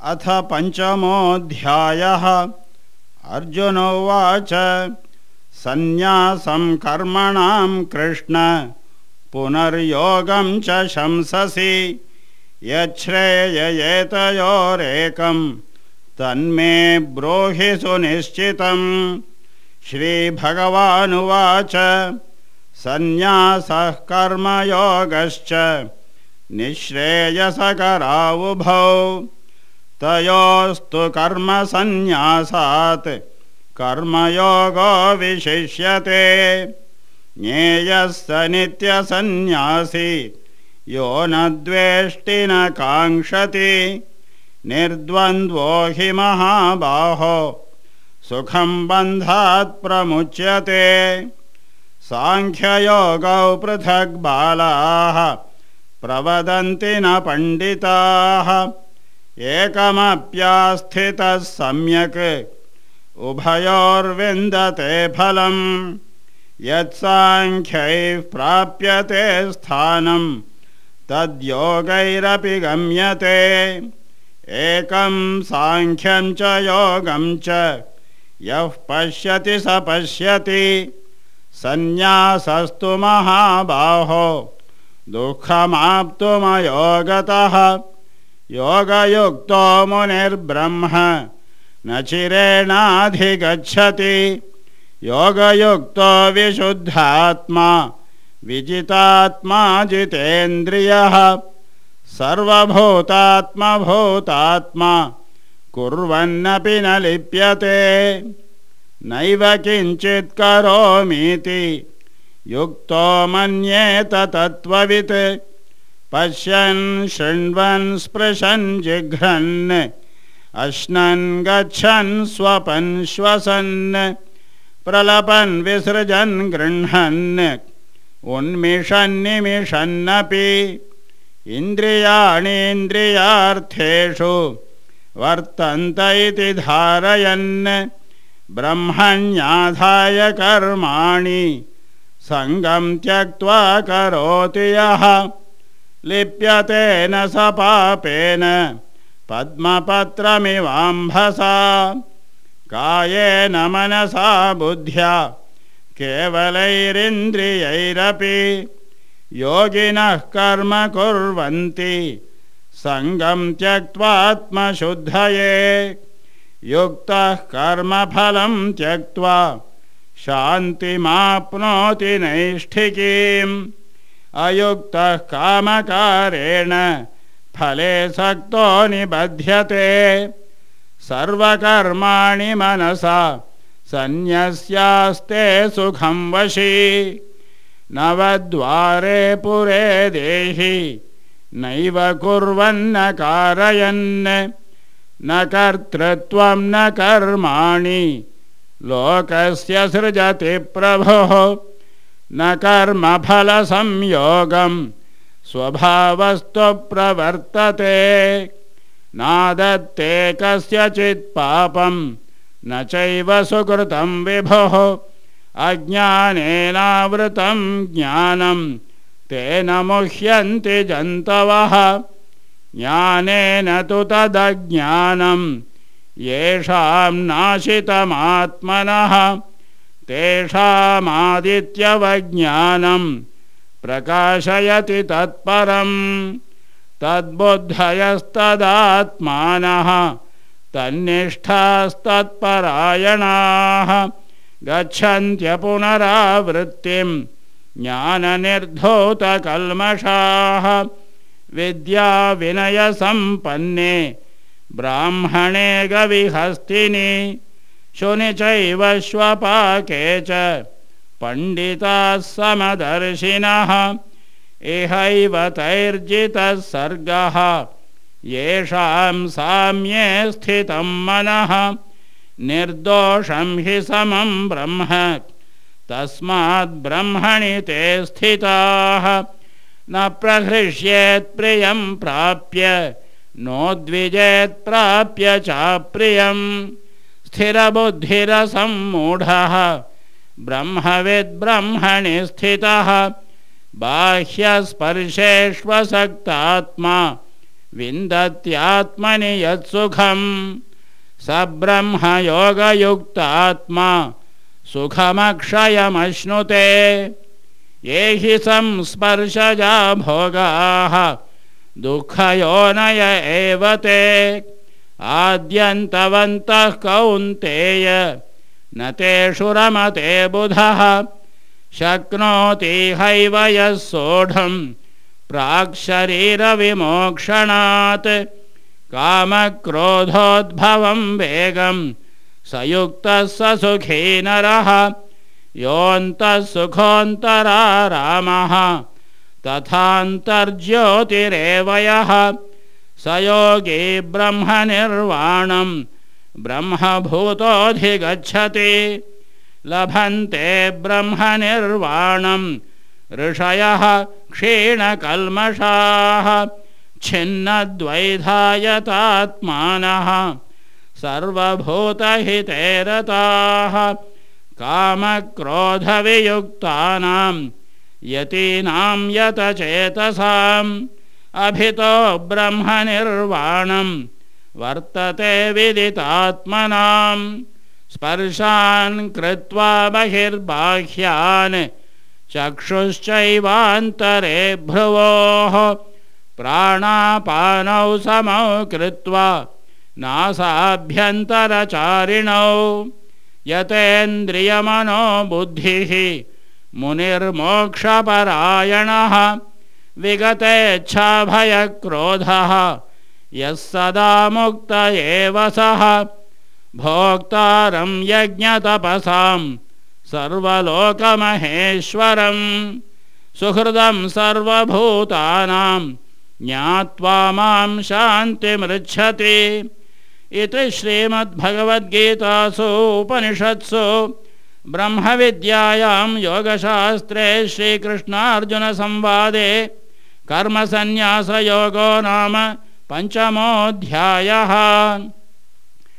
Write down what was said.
अथ पंचमोऽध्यायः। अर्जुन उवाच सन्न्यासं कर्मणां कृष्ण पुनर्योगं च शंससि यच्छ्रेययेतयोरेकं तन्मे ब्रूहि सुनिश्चितं। श्रीभगवानुवाच सन्न्यासः कर्मयोगश्च निःश्रेयसकरावुभौ तयोस्तु कर्मसन्न्यासात् कर्मयोगो विशिष्यते। ज्ञेयः स नित्यसन्न्यासी यो न द्वेष्टि न काङ्क्षति निर्द्वन्द्वो हि महाबाहो सुखं बन्धात् प्रमुच्यते। सांख्ययोगौ पृथक् बालाः प्रवदन्ति न पण्डिताः एकमप्यास्थितः सम्यक् उभयोर्विन्दते फलम्। यत्साङ्ख्यैः प्राप्यते स्थानं तद्योगैरपि गम्यते। एकं साङ्ख्यं च योगं च यः पश्यति स पश्यति। सन्न्यासस्तु महाबाहो दुःखमाप्तुमयोगतः योगयुक्तो मुनिर्ब्रह्म न चिरेणाधिगच्छति। योगयुक्तो विशुद्धात्मा विजितात्मा जितेन्द्रियः सर्वभूतात्मभूतात्मा कुर्वन्नपि न लिप्यते। नैव किञ्चित् करोमीति युक्तो मन्येत तत्त्ववित्। पश्यन् शृण्वन् स्पृशन् जिघ्रन् अश्नन् गच्छन् स्वपन् श्वसन् प्रलपन् विसृजन् गृह्णन् उन्मिषन् निमिषन्नपि। इन्द्रियाणीन्द्रियार्थेषु वर्तन्त इति धारयन् ब्रह्मण्याधाय कर्माणि सङ्गं त्यक्त्वा करोति यः लिप्यते न स पापेन पद्मपत्रमिवाम्भसा। कायेन मनसा बुद्ध्या केवलैरिन्द्रियैरपि योगिनः कर्म कुर्वन्ति सङ्गं त्यक्त्वात्मशुद्धये। युक्तः कर्मफलं त्यक्त्वा शान्तिमाप्नोति नैष्ठिकीम्। अयुक्तः कामकारेण फले सक्तो निबध्यते। सर्वकर्माणि मनसा सन्न्यस्यास्ते सुखं वशी। नवद्वारे पुरे देहि नैव कुर्वन्न कारयन्। न कर्तृत्वं न कर्माणि लोकस्य सृजति प्रभुः। न कर्मफलसंयोगं स्वभावस्तु प्रवर्तते। नादत्ते कस्यचित् पापं न चैव सुकृतं विभुः। अज्ञानेनावृतं ज्ञानं तेन मुह्यन्ति जन्तवः। ज्ञानेन तु तदज्ञानं येषां नाशितमात्मनः तेषामादित्यवज्ञानं प्रकाशयति तत्परम्। तद्बुद्धयस्तदात्मानः तन्निष्ठास्तत्परायणाः गच्छन्त्यपुनरावृत्तिं ज्ञाननिर्धूतकल्मषाः। विद्याविनयसम्पन्ने ब्राह्मणे गविहस्तिनि शुनि चैव श्वपाके च पण्डिताः समदर्शिनः। इहैव तैर्जितः सर्गः येषां साम्ये स्थितं मनः। निर्दोषं हि समं ब्रह्म तस्माद् ब्रह्मणि ते स्थिताः। न प्रहृष्येत् प्रियं प्राप्य नोद्विजेत् प्राप्य चाप्रियम्। स्थिरबुद्धिरसम्मूढः ब्रह्मविद् ब्रह्मणि स्थितः। बाह्यस्पर्शेष्वसक्तात्मा विन्दत्यात्मनि यत्सुखं स ब्रह्मयोगयुक्तात्मा सुखमक्षयमश्नुते ये हि संस्पर्शजा भोगाः दुःखयोनय एव ते आद्यन्तवन्तः कौन्तेय न तेषु रमते बुधः शक्नोति हैव यः सोढुं प्राक्शरीरविमोक्षणात् कामक्रोधोद्भवं वेगं स युक्तः स सुखी नरः योऽन्तः सुखोऽन्तरारामः तथान्तर्ज्योतिरेव यः स योगी ब्रह्मनिर्वाणं ब्रह्मभूतोऽधिगच्छति लभन्ते ब्रह्मनिर्वाणं ऋषयः क्षीणकल्मषाः छिन्नद्वैधायतात्मानः सर्वभूतहिते रताः कामक्रोधवियुक्तानां यतीनां यतचेतसाम् अभितो ब्रह्मनिर्वाणं वर्तते विदितात्मनां स्पर्शान् कृत्वा बहिर्बाह्यान् चक्षुश्चैवान्तरे भ्रुवोः प्राणापानौ समौ कृत्वा नासाभ्यन्तरचारिणौ यतेन्द्रियमनो बुद्धिः मुनिर्मोक्षपरायणः विगतेच्छाभयक्रोधः यः सदा मुक्त एव सः भोक्तारं यज्ञतपसां सर्वलोकमहेश्वरं सुहृदं सर्वभूतानां ज्ञात्वा मां शान्तिमृच्छति इति श्रीमद्भगवद्गीतासु उपनिषत्सु ब्रह्मविद्यायां योगशास्त्रे श्रीकृष्णार्जुनसंवादे कर्मसन्न्यासयोगो नाम 5मोऽध्यायः।